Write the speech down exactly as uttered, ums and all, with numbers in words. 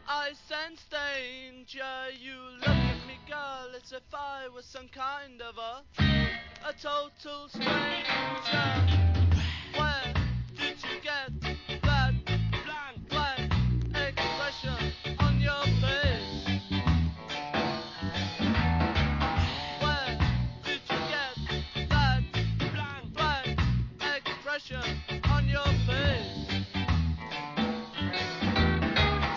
I sense danger. You look at me, girl, as if I was some kind of a a total stranger.